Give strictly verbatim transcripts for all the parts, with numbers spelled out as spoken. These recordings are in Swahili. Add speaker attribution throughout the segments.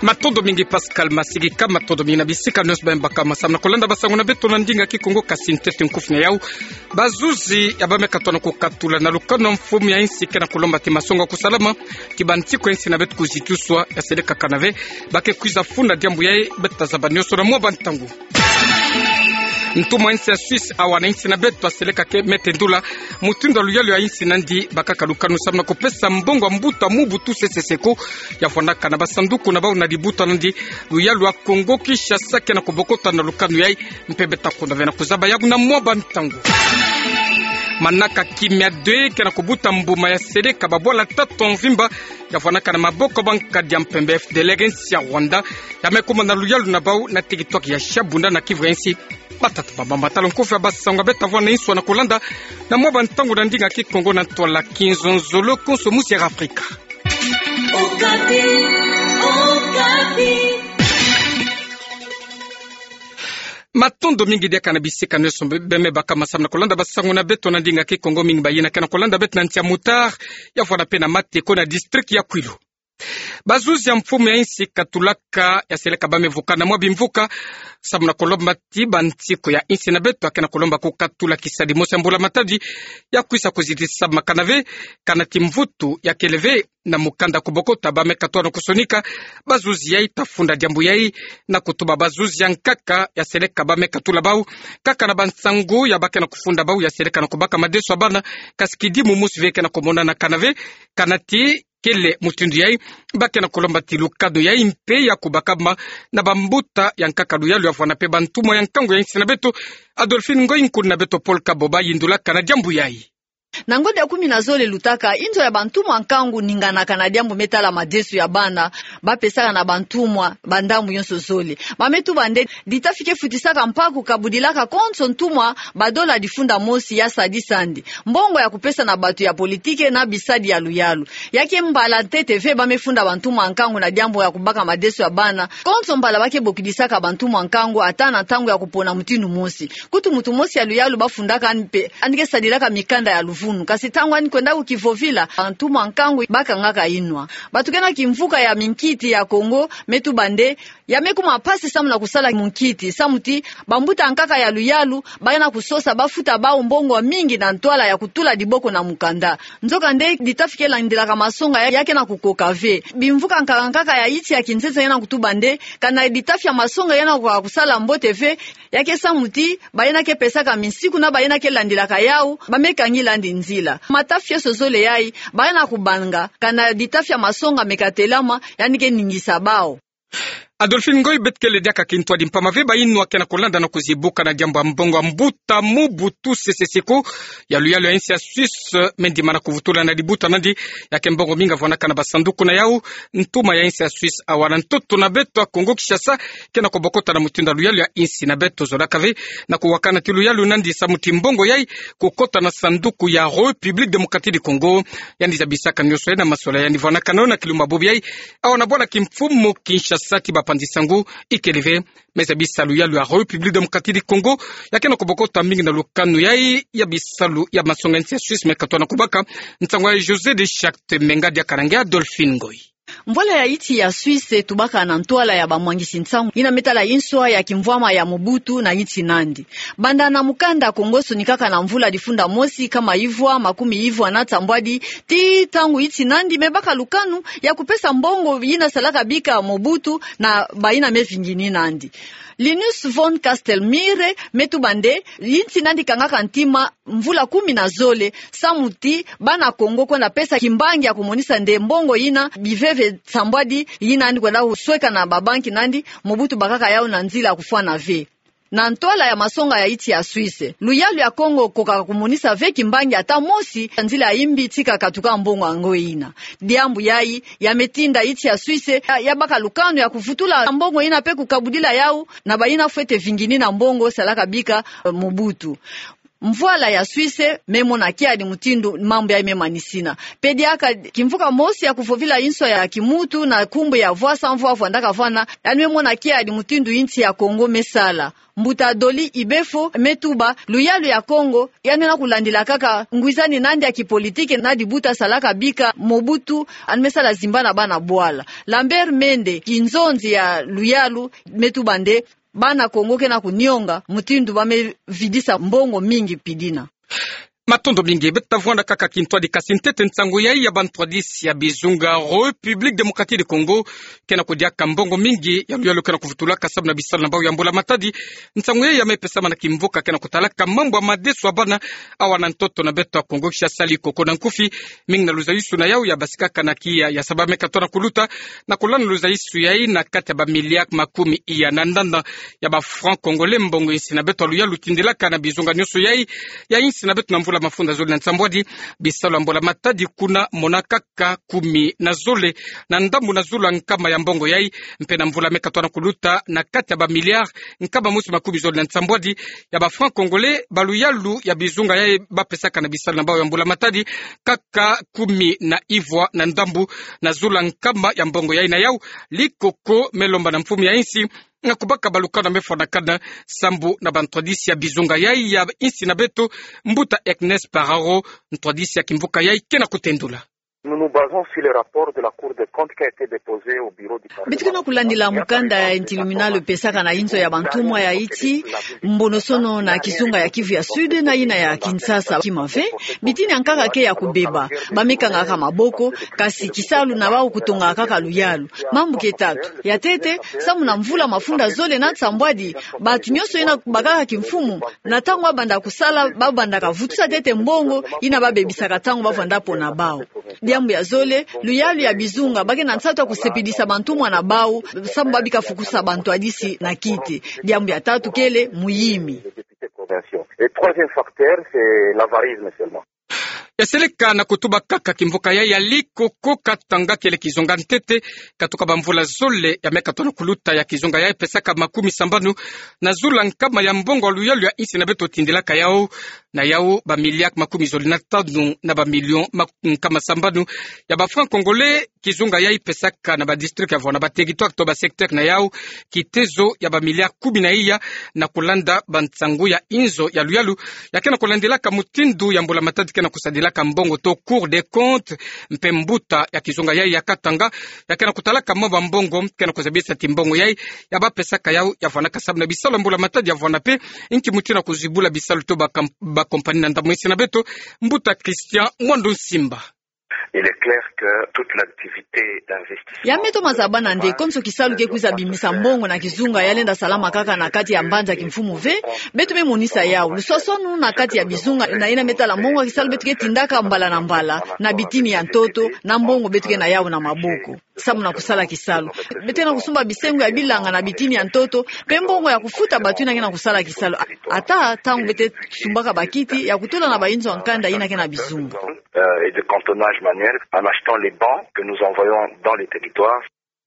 Speaker 1: Matondo mingi Pascal Masigi kama matondo mingi na bisika nos bamba kama samna kolanda basango na beto na ndinga kikongo kasintete nkufuna yao bazuzi yabame katwana kukatula na lukano mfumu ya insi kena kulomba timasonga kusalama kibantiko insi na betu kuzituswa ya seleka kanave bake kuiza funda diambu yae beta zabanyoso na mwa bantangu Ntuma insi ya Swiss awana insi na betu aseleka ke metendula mutindo luyalu ya insi nandi bakaka lukano samna kupesa mbongo mbuta mubutu seseseko ya fondaka na basanduku na bao na dibuta nandi luyalu wa Kongo Kinshasa kena kubokota na lukano yai mpebeta kuna vena kuzaba yagu na mwa bantangu Manaka kimya de kena kubuta mbuma ya seleka babola tatu mvimba ya fondaka na maboko banka dia mpembe F D Legensi ya Rwanda ya mekuma na luyalu na bao na tikitoki ya Shabunda na Kivu ensi batatu baba matalo nkofu ya basanga beta vwana inswa na kolanda na mwa bantangu na ndinga kikongo na tola kinzonzolo konsomusi ya Afrika Okapi Okapi Matondo mingi dia kana bisika neso beme baka masamna kolanda basango na beto na ndinga kikongo mingi bayina kana kolanda bet na ntia mutar ya fwana pena mateko na district ya Kwilu Bazuzi ya mfumu ya insi katulaka ya seleka bame vuka na mwabi mvuka Samuna kolomba tiba ntiko ya insi na beto akena kolomba kukatula kisadi mosi mbula matadi ya kuisa kuzitisa makanave kana timvutu ya keleve na mukanda kubokota bame katuwa na kusonika bazuzi ya itafunda diambu ya na kutuba bazuzi ya nkaka ya seleka bame katula bau kaka na bansangu ya bake na kufunda bau ya seleka na kubaka madeso abana kaskidi mumusi veke na komona na kanave kanati kele mutundu yai bake na kolomba tilukado yai mpe ya kubakama na bambuta ya nkakadu yalu ya fwana pe bantumo ya nkango ya insi na beto Adolphine Ngoyi nkuni na beto Paul Kaboba yindulaka na jambu yai
Speaker 2: Na ngode ya kumi na zole lutaka inzo ya bantumwa nkangu ningana kana diambu metala madesu ya bana bapesaka na bantumwa bandamu yonso zole mametu bande ditafike futisaka mpaku kabudilaka konso ntumwa badola difunda mosi ya sadi sandi mbongo ya kupesa na batu ya politike na bisadi ya luyalu yake mbala T T V bamefunda bantumwa nkangu na diambu ya kubaka madesu ya bana konso mbala bake bokidisaka bantumwa nkangu atana tangu ya kupona mutinu mosi kutu mutu mosi ya luyalu bafundaka anpe andike sadilaka mikanda ya luvu kasi tangu ani kwenda ukivovila antuma nkangu baka ngaka inwa batukena kimvuka ya minkiti ya Kongo metu bande ya mekuma pasi samu na kusala munkiti samuti bambuta nkaka ya luyalu bayana kusosa bafuta bao mbongo mingi na ntwala ya kutula diboko na mukanda nzoka nde ditafike la ndila kama songa yake na kukokave bimvuka nkaka nkaka ya iti ya kinzeze yana kutubande kana ditafia masonga yana kwa kusala mbote ve yake samuti bayana ke pesaka misiku na bayana ke landila kayao bamekangi landi nzila matafia sozole yai bayana kubanga kana ditafia masonga mekatelama yani ke ningisa bao
Speaker 1: Adolphine Ngoyi betkele diaka kintwa dimpama veba inu wakena kolanda na kuzibuka na jambo mbongo mbuta mubutu seseseko ya luyalu ya insi ya Swiss mendi mana kuvutula na dibuta nandi ya kembongo minga vwanaka na basanduku na yau ntuma ya insi ya Swiss awana ntoto na beto wa Kongo Kinshasa kena kubokota na mutinda luyalu ya insi na beto zodakave na kuwakana ti luyalu nandi sa muti mbongo yai kukota na sanduku ya République Démocratique du Congo yandi za bisaka nyoso na masola yandi vwanaka naona kiluma bobi yai awana bwana kimfumu Kinshasa tiba pandisangu ikeleve meza bisalu ya lua République Démocratique du Congo yakena kubokota mingi na lukanu yai ya bisalu ya masonga nsi ya Suisse mekatona kubaka ntangwa José de Chacte menga dia karangia Adolphine Ngoyi
Speaker 2: Mvola ya iti ya Suisse tubaka na ntwala ya bamwangisi nsangu ina metala inswa ya kimvwama ya Mobutu na iti nandi banda na mukanda Kongoso nikaka na mvula difunda mosi kama ivwa makumi ivwa na tambwadi ti tangu iti nandi mebaka lukanu ya kupesa mbongo ina salaka bika Mobutu na baina mevingini nandi Linus von Castelmire metu bande iti nandi kangaka ntima mvula kumi na zole samuti bana Kongo kwa na pesa kimbangi ya kumonisa nde mbongo ina biveve sambwadi yina andi kwenda usweka na babanki nandi Mobutu bakaka yao na nzila kufua na ve na ntola ya masonga ya iti ya Suisse luyalu ya Kongo koka kumunisa ve kimbangi ata mosi nzila ya imbi tika katuka mbongo ango ina diambu yai ya metinda iti ya Suisse ya, ya baka lukano ya kufutula mbongo ina pe kukabudila yao na baina fwete vingini na mbongo salaka bika uh, Mobutu mvwala ya Swisse memo na kia di mutindu mambo ya memanisina pedi aka kimvuka mosi ya kufovila inso ya kimutu na kumbu ya voa sanvwa vwandaka vwana yani memo na kia di mutindu inti ya Kongo mesala mbuta doli ibefo metuba luyalu ya Kongo yani na kulandila kaka ngwizani nandi ya kipolitike na dibuta salaka bika Mobutu anmesala zimbana bana bwala Lambert Mende kinzonzi ya luyalu metuba nde bana Kongo kena kunionga mutindu bame vidisa mbongo mingi pidina
Speaker 1: matondo mingi betavwanda kaka kintwa di kasintete ntango yai ya bantwadisi ya bizunga Republique Démocratique du Congo kena kudia kambongo mingi ya luyalo kena kuvutula kasabu na bisala na mbao ya mbola matadi ntango yai ya mepesama na kimvoka kena kutalaka mambo ya madesu abana awa na ntoto na beto ya Congo kisha sali koko na nkufi mingi na luzaisu na yao ya basikaka na kia ya sabame katona kuluta na kulana luzaisu yai na kati ya ba miliak makumi iya na ndanda ya ba franc congolais mbongo insi na beto ya luyalo tindilaka na bizunga nyoso yai ya insi na beto na mvula mafunda zole na nsambwadi bisalo mbola matadi kuna monakaka kumi na zole na ndambu na zula nkama ya mbongo yai mpena mvula mekatwana kuluta na kati ya ba miliard nkama musi makumi zole na nsambwadi ya ba franc congolais baluyalu ya bizunga yai bapesaka na bisalo na mbao ya mbola matadi kaka kumi na ivwa na ndambu na zula nkama ya mbongo yai na yau likoko melomba na mfumu ya insi na kubaka balukana mefona kana sambu na bantwadisi ya bizunga yai ya insi na beto mbuta Eknes Pararo ntwadisi ya kimvuka yai kena kutendula.
Speaker 3: Nous nous basons sur les rapports de la Cour des comptes qui a été déposé au bureau du Parlement.
Speaker 2: Bitukena kulandila mukanda ya intiluminalo pesaka na inzo ya bantumwa ya iti mbonosono na kisunga ya Kivu ya Sud na ina ya Kinshasa kimave bitini ankaka ke ya kubeba bamika ngaka maboko kasi kisalu na wao kutonga kaka luyalu mambu ketatu ya tete samu na mvula mafunda zole na tsambwadi batu nyoso ina bakaka kimfumu na tango banda kusala babanda kavutusa tete mbongo ina babebisaka tango bavanda pona bao diambu ya zole luyalu ya bizunga bake na nsato kusepidisa bantumwa na bau samu babika fukusa bantu adisi na kiti diambu ya tatu kele muyimi.
Speaker 3: Et troisième facteur c'est l'avarisme seulement.
Speaker 1: Yaseleka na kutuba kaka kimvuka ya yaliko koka tanga kele kizonga ntete katuka bamvula zole ya meka tono kuluta ya kizonga ya pesaka makumi sambanu na zula nkama ya mbongo luyalu ya insi na beto tindilaka yao na yao ba miliak makumi zoli na tanu na ba milion nkama sambanu ya ba franc congolais kizunga ya pesaka na ba district ya vona ba territoire to ba secteur na yao kitezo ya ba miliak kumi na iya na kulanda bantsangu ya inzo ya luyalu ya kena kulandilaka mutindu ya mbola matadi kena kusadila kambongo to Cour des comptes mpembuta ya kizunga yai ya katanga ya kena kutalaka mwa mbongo kena kuzabisa timbongo yai ya bapesaka yao ya vana kasabu na bisalo mbula matadi ya vana pe inki mutina kuzibula bisalo to ba, ba kompani na ndamwisi na beto mbuta Christian Mwandu Simba.
Speaker 3: Il est clair que toute l'activité d'investissement
Speaker 2: ya meto mazabana nde komso kisalu ke kuza bimisa mbongo na kizunga yalenda salama kaka na kati ya mbanja kimfumu ve betu me monisa yao lusosonu na kati ya bizunga na ina metala mbongo kisalu betu ke tindaka mbala na mbala na bitini ya ntoto na mbongo betu ke na yao na maboko samu na kusala kisalu betu na kusumba bisengu ya bilanga na bitini ya ntoto pe mbongo ya kufuta batu ina kena kusala kisalu ata tangu bete sumbaka bakiti ya kutola na bainzo wankanda ina kena bizunga
Speaker 3: euh, et de cantonnage manuel en achetant les bancs que nous envoyons dans les territoires.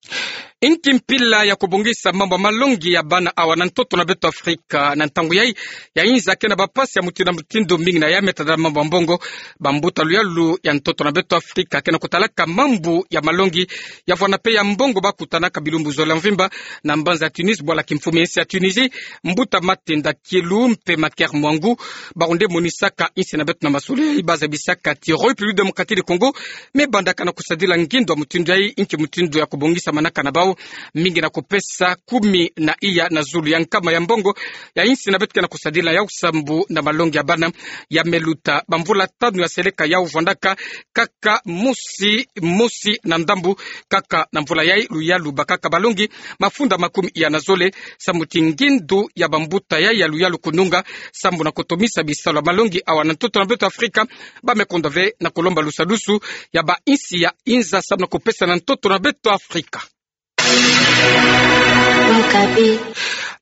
Speaker 1: Inki mpila ya kubungisa mambo malongi ya bana awa na ntoto na beto Afrika na ntangu yai ya inza kena bapasi ya mutina mutindo mingi na ya metada mambo mbongo bambuta luyalu ya ntoto na beto Afrika kena kutalaka mambu ya malongi ya vwana pe ya mbongo bakutanaka bilumbu zola mvimba na mbanza ya Tunis bwala kimfumi ensi ya Tunisi mbuta matenda kielu mpe maker mwangu baronde monisaka insi na beto na masule ibaza bisaka ti République Démocratique du Congo me bandaka na kusadila ngindo wa mutindo yai inki mutindo ya kubungisa manaka na bao mingi na kupesa kumi na iya na zulu ya nkama ya mbongo ya insi na betuke na kusadila ya usambu na malongi ya bana ya meluta bamvula tanu ya seleka ya uvandaka kaka musi musi na ndambu kaka na mvula yai luyalu bakaka balongi mafunda makumi iya na zole samuti ngindu ya bambuta yai ya luyalu kununga sambu na kotomisa bisalo malongi awa na ntoto na betu Afrika bamekondove na kolomba lusalusu ya ba insi ya inza sabu na kupesa na ntoto na betu Afrika.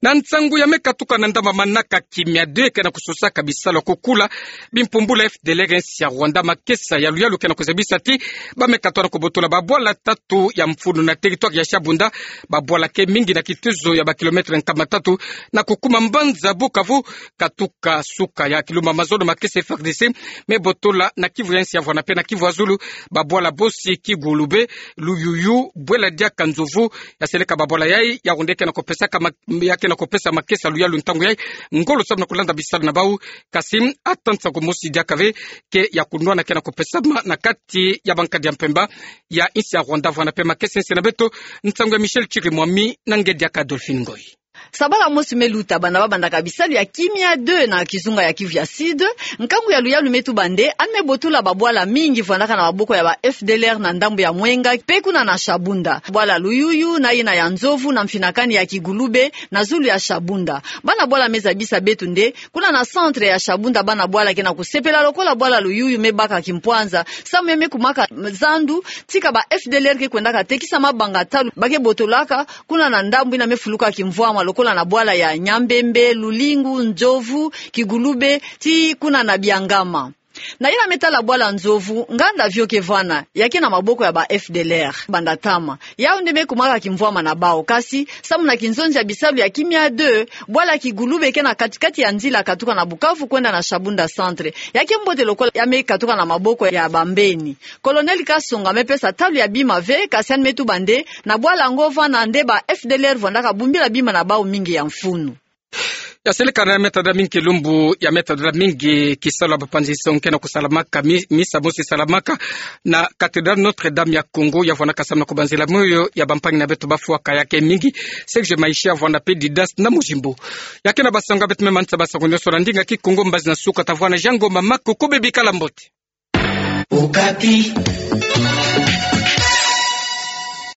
Speaker 1: na ntangu ya mekatuka na ndama manaka kimya de kana kususa kabisa lo kukula bimpumbula F D L R ya Rwanda makesa ya luyalu kana kuzebisa ti ba mekatwana kubotola babwala tatu ya mfunu na territoire ya Shabunda babwala ke mingi na kituzo ya ba kilometre nkama tatu na kukuma mbanza Bukavu katuka suka ya kiluma mazono makesa F R D C me botola na Kivu ya Vwana pe na Kivu Azulu babwala bosi Kigulube Luyuyu Bwela dia Kanzovu ya seleka babwala yai ya rondeke na kopesa kama yake na kopesa makesa luyalu ntangu yai ngolo sabna kulanda bisala na bau Kasim atansa kumosi dia kave ke ya kunwa na kena kopesa na kati ya bankadi ya Mpemba ya insi ya Rwanda Vwana pe makesa nsi na beto ntangu ya Michel Chirimwami na ngedi ya Kadolfin Ngoi.
Speaker 2: Sabala mosi meluta bana babanda kabisa ya kimia deux na kizunga ya Kivu ya Sud nkangu ya luya lumetu bande anme botula babwala mingi vanaka na maboko ya ba F D L R na ndambu ya Mwenga pekuna na Shabunda bwala luyuyu na ina ya Nzovu na mfinakani ya Kigulube na Zulu ya Shabunda bana bwala meza bisa betu nde kuna na centre ya Shabunda bana bwala kena kusepela lokola bwala luyuyu mebaka kimpwanza sameme kumaka zandu tika ba F D L R ke kwenda katekisa mabanga talu bake botolaka kuna na ndambu ina mefuluka kimvwa lokola na bwala ya Nyambembe, Lulingu, Njovu, Kigulube, ti kuna na Biangama. Na ina metala bwala Nzovu, nganda vyoke vana, yake na maboko ya ba F D L R, bandatama. Yao ndeme kumaka kimvwama na bao, kasi, samu na kinzonzi ya bisabu ya kimia deux, bwala Kigulube kena katikati ya nzila katuka na Bukavu kwenda na Shabunda centre. Yake mbote lokola yame katuka na maboko ya Bambeni. Kolonel Kasonga mepesa talu ya bima ve, kasian metu bande, na bwala ngova na ndeba F D L R vondaka bumbila bima na bao mingi ya mfunu.
Speaker 1: Ya seleka na meta da mingi lumbu ya meta da mingi kisala bapanzi sonke na kusalamaka misa mosi salamaka na Cathédrale Notre-Dame ya Congo ya vwana kasamna kubanzila moyo ya bampangi na betu bafu waka yake mingi sekje maisha vwana pedidas na mujimbo yake na basanga betu memansa basakunyo sorandinga ki Congo mbazi na suka tavwana jango mamako kubebika lambote Ukati